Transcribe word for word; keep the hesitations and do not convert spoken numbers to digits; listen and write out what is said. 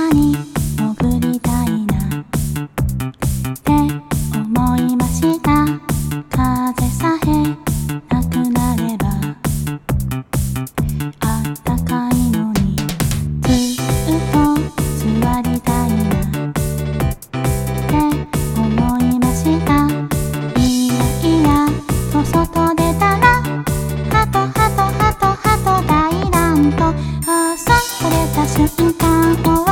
中に潜りたいなって思いました。風さえなくなればあったかいのに、ずっと座りたいなって思いました。いやいやと外出たらハトハトハトハト大乱闘。朝取れた瞬間